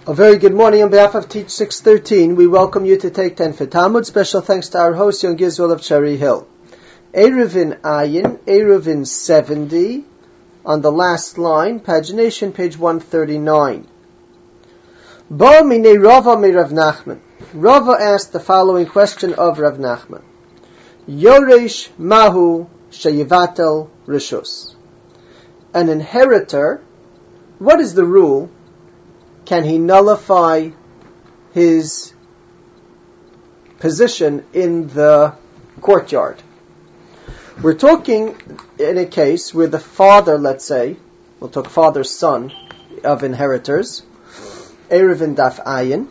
A very good morning on behalf of Teach 613. We welcome you to Take 10 for Talmud. Special thanks to our host, Young Gizwell of Cherry Hill. Eruvin Ayin, Eruvin 70, on the last line, pagination, page 139. Bo mine Rava me Rav Nachman. Rava asked the following question of Rav Nachman. Yoresh mahu sheyivatel rishus. An inheritor, what is the rule? Can he nullify his position in the courtyard? We're talking in a case where the father, let's say, we'll talk father-son of inheritors, Eruvin Daf Ayin,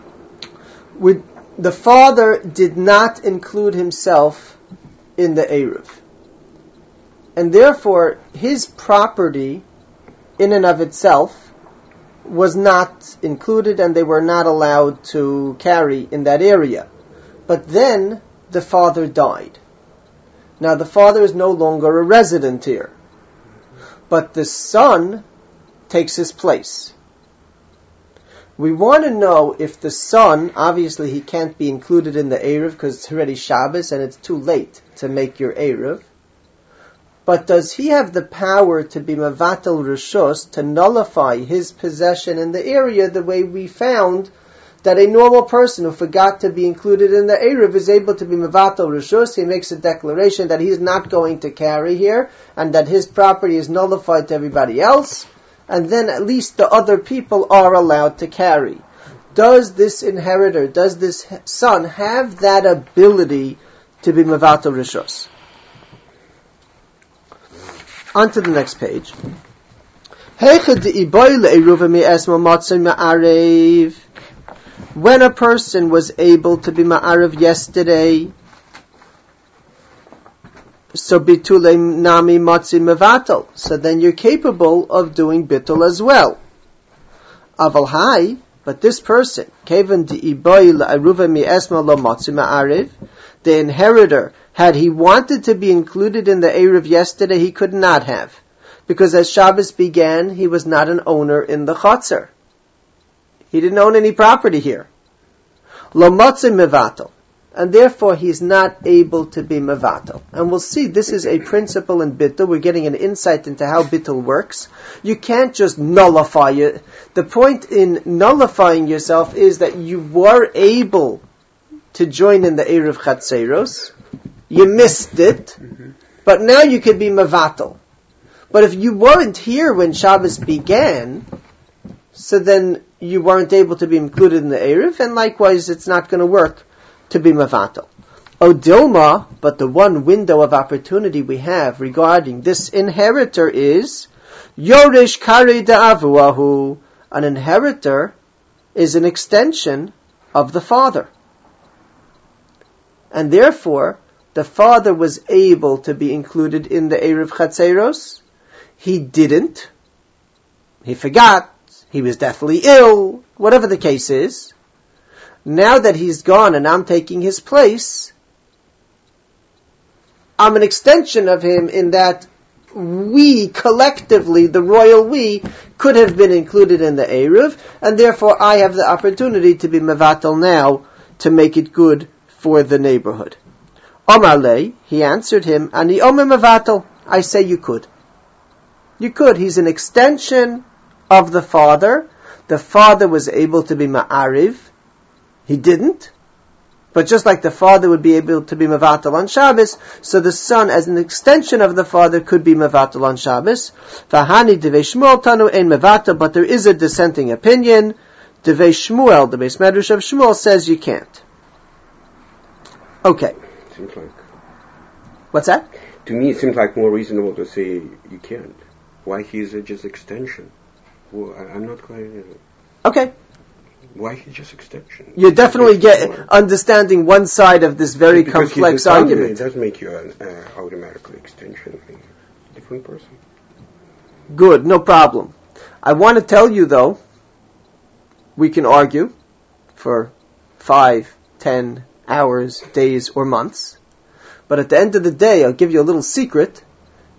the father did not include himself in the Eruv. And therefore, his property in and of itself was not included and they were not allowed to carry in that area. But then the father died. Now the father is no longer a resident here. But the son takes his place. We want to know if the son, obviously he can't be included in the Eruv because it's already Shabbos and it's too late to make your Eruv. But does he have the power to be Mavatal Rishus, to nullify his possession in the area the way we found that a normal person who forgot to be included in the Eruv is able to be Mavatal Rishus? He makes a declaration that he's not going to carry here and that his property is nullified to everybody else, and then at least the other people are allowed to carry. Does this inheritor, does this son have that ability to be Mavatal Rishus? On to the next page. When a person was able to be ma'arev yesterday, so bitulei nami matzi mevatel. So then you're capable of doing bitul as well. Aval hai, but this person, kevan di'iboy la'aruva mi'esma lo matzi ma'arev, the inheritor, had he wanted to be included in the Eruv yesterday, he could not have. Because as Shabbos began, he was not an owner in the Chatzar. He didn't own any property here. Lo motze mevatel. And therefore he is not able to be mevatel. And we'll see, this is a principle in Bittul. We're getting an insight into how Bittul works. You can't just nullify it. The point in nullifying yourself is that you were able to join in the Eruv Chatzeros. You missed it, but now you could be Mavatal. But if you weren't here when Shabbos began, so then you weren't able to be included in the Eruv, and likewise it's not going to work to be Mavatal. Odilma, but the one window of opportunity we have regarding this inheritor is Yoresh Kare Da'avuahu. An inheritor is an extension of the father. And therefore, the father was able to be included in the Eruv Chatzeros. He didn't. He forgot. He was deathly ill. Whatever the case is. Now that he's gone and I'm taking his place, I'm an extension of him in that we, collectively, the royal we, could have been included in the Eruv, and therefore I have the opportunity to be Mevatel now to make it good for the neighborhood. Omar lei, he answered him, Ani omer mevatel, I say you could. You could. He's an extension of the father. The father was able to be ma'ariv. He didn't. But just like the father would be able to be mevatel on Shabbos, so the son, as an extension of the father, could be mevatel on Shabbos. V'hani devei Shmuel tanu ein mevatel, but there is a dissenting opinion. Devei Shmuel, the Beis Medrash of Shmuel, says you can't. Okay. Seems like. What's that? To me, it seems like more reasonable to say you can't. Why he's just extension? Well, I'm not quite. Okay. Why he's just extension? You definitely get understanding one side of this very complex argument. It does make you an automatically extension, different person. Good, no problem. I want to tell you though, we can argue for 5, 10 hours, days, or months. But at the end of the day, I'll give you a little secret,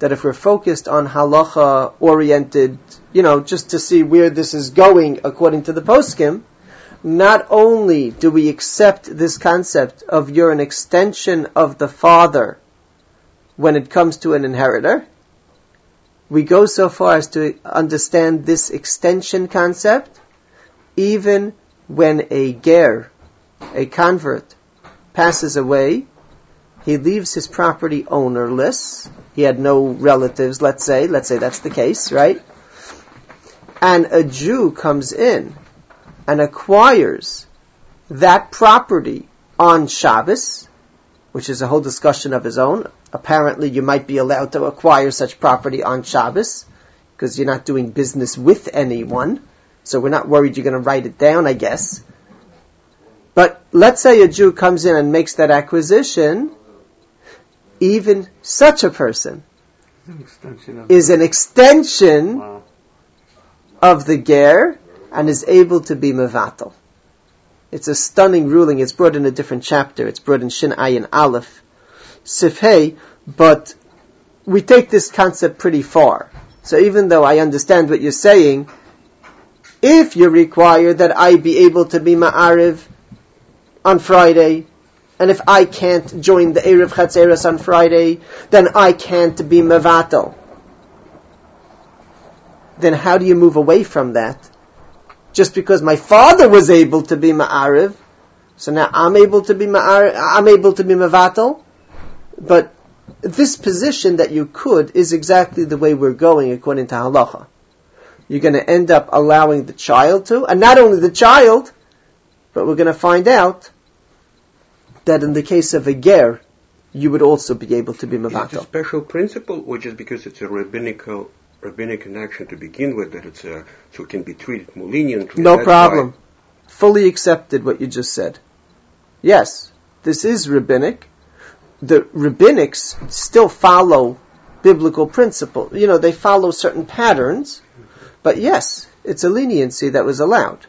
that if we're focused on halacha-oriented, just to see where this is going according to the poskim, not only do we accept this concept of you're an extension of the father when it comes to an inheritor, we go so far as to understand this extension concept even when a ger, a convert, passes away. He leaves his property ownerless. He had no relatives, let's say that's the case, right? And a Jew comes in and acquires that property on Shabbos, which is a whole discussion of his own. Apparently you might be allowed to acquire such property on Shabbos, because you're not doing business with anyone, so we're not worried you're going to write it down, I guess. But let's say a Jew comes in and makes that acquisition, even such a person is an extension of the ger and is able to be mevatel. It's a stunning ruling. It's brought in a different chapter. It's brought in Shin Ayin Aleph, Sif Hey, but we take this concept pretty far. So even though I understand what you're saying, if you require that I be able to be ma'ariv on Friday, and if I can't join the Erev Chatzeros on Friday, then I can't be mevatel. Then how do you move away from that? Just because my father was able to be ma'ariv, so now I'm able to be ma'ariv, I'm able to be mevatel. But this position that you could is exactly the way we're going according to halacha. You're going to end up allowing the child to, and not only the child, but we're going to find out that in the case of a ger, you would also be able to be mevatel. Is it a special principle, or just because it's a rabbinic action to begin with, that so it can be treated more leniently? No problem. Fully accepted what you just said. Yes, this is rabbinic. The rabbinics still follow biblical principle. They follow certain patterns, but yes, it's a leniency that was allowed.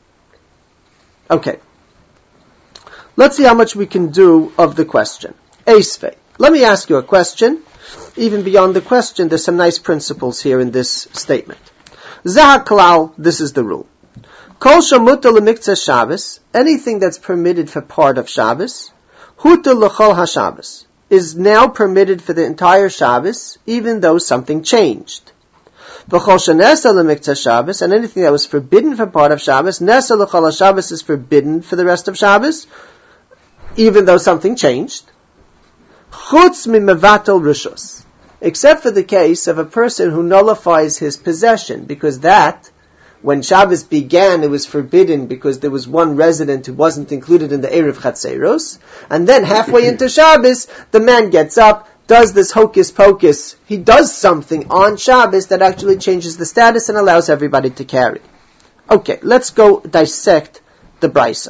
Okay. Let's see how much we can do of the question. Eisvei. Let me ask you a question. Even beyond the question, there's some nice principles here in this statement. Zah klal, this is the rule. Kol shamuta lemiktzah Shabbos, anything that's permitted for part of Shabbos, huta l'chol haShabbos, is now permitted for the entire Shabbos, even though something changed. V'chol shenesa lemiktzah Shabbos, and anything that was forbidden for part of Shabbos, nesa l'chol haShabbos is forbidden for the rest of Shabbos, even though something changed. Chutz mimevatel rishos, except for the case of a person who nullifies his possession, because that, when Shabbos began, it was forbidden because there was one resident who wasn't included in the Erev Chatzeros, and then halfway into Shabbos, the man gets up, does this hocus pocus, he does something on Shabbos that actually changes the status and allows everybody to carry. Okay, let's go dissect the Brisa.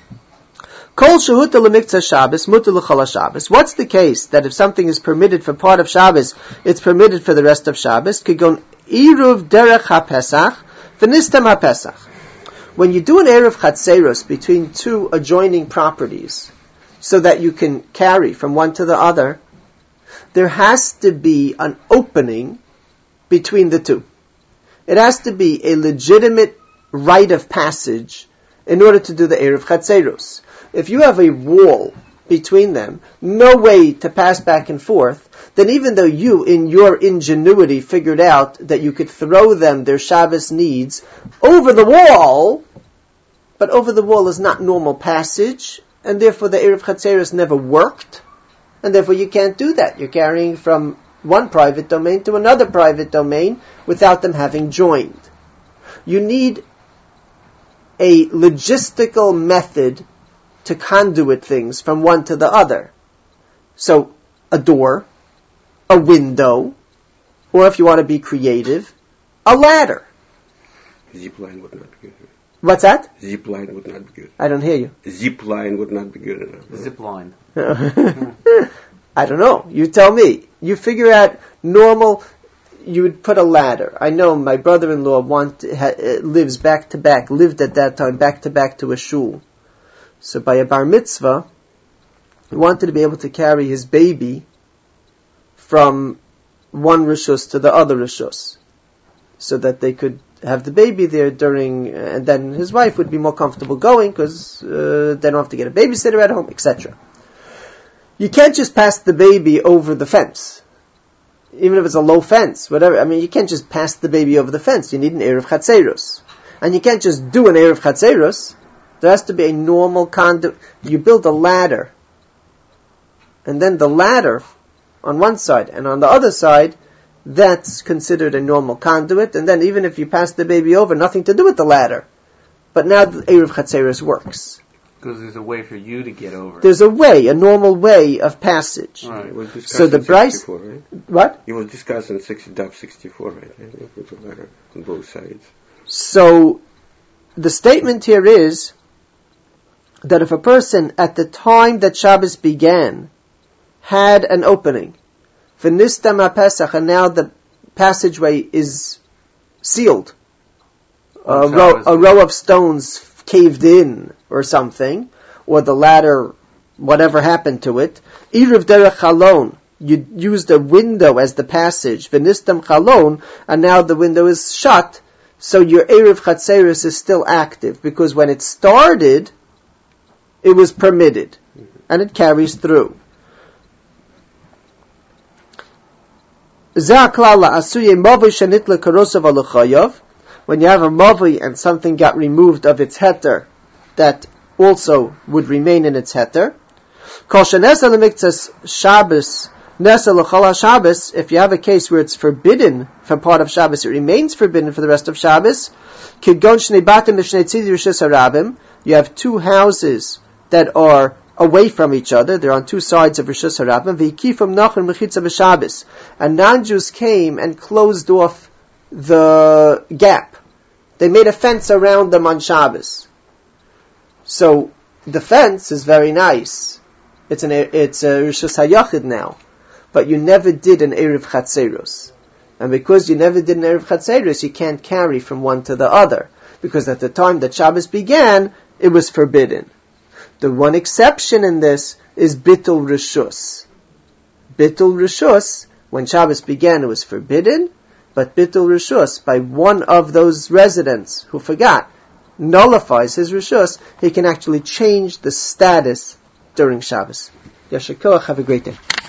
Kol shehuta lemiktzah Shabbos, muta l'chol Shabbos. What's the case that if something is permitted for part of Shabbos, it's permitted for the rest of Shabbos? Kigon iruv derech haPesach, v'nistam haPesach. When you do an Erev Chatzeros between two adjoining properties, so that you can carry from one to the other, there has to be an opening between the two. It has to be a legitimate rite of passage in order to do the Erev Chatzeros. If you have a wall between them, no way to pass back and forth, then even though you, in your ingenuity, figured out that you could throw them their Shabbos needs over the wall, but over the wall is not normal passage, and therefore the Erev Chatzeros never worked, and therefore you can't do that. You're carrying from one private domain to another private domain without them having joined. You need a logistical method to conduit things from one to the other. So, a door, a window, or if you want to be creative, a ladder. Zip line would not be good. What's that? Zip line would not be good. I don't hear you. Zip line would not be good enough. Zip line. I don't know. You tell me. You figure out normal. You would put a ladder. I know my brother-in-law lived at that time back to back to a shul. So by a bar mitzvah, he wanted to be able to carry his baby from one rishus to the other rishus, so that they could have the baby there and then his wife would be more comfortable going because they don't have to get a babysitter at home, etc. You can't just pass the baby over the fence, even if it's a low fence, whatever. I mean, you can't just pass the baby over the fence. You need an Erev Chatzeros. And you can't just do an Erev Chatzeros. There has to be a normal conduit. You build a ladder, and then the ladder on one side, and on the other side, that's considered a normal conduit, and then even if you pass the baby over, nothing to do with the ladder. But now the Erev Chatzeros works. Because there's a way for you to get over. There's a way, a normal way of passage. Right. So the Bryce... Right? What? It was discussed in DAF 64, right? With the ladder on both sides. So, the statement here is that if a person, at the time that Shabbos began, had an opening, V'nistam HaPesach, and now the passageway is sealed, a row of stones caved in or something, or the ladder, whatever happened to it, Erev Derech Chalon, you used a window as the passage, V'nistam Chalon, and now the window is shut, so your Erev Chatzeros is still active, because when it started, it was permitted, and it carries through. When you have a mavi and something got removed of its heter, that also would remain in its heter. If you have a case where it's forbidden for part of Shabbos, it remains forbidden for the rest of Shabbos. You have two houses that are away from each other. They're on two sides of Rishus Harabim. And non-Jews came and closed off the gap. They made a fence around them on Shabbos. So the fence is very nice. It's a Rishus HaYachid now. But you never did an Erev Chatzeros. And because you never did an Erev Chatzeros, you can't carry from one to the other. Because at the time that Shabbos began, it was forbidden. The one exception in this is Bittul Rishus. Bittul Rishus, when Shabbos began, it was forbidden, but Bittul Rishus, by one of those residents who forgot, nullifies his Rishus, he can actually change the status during Shabbos. Yashar Koach, have a great day.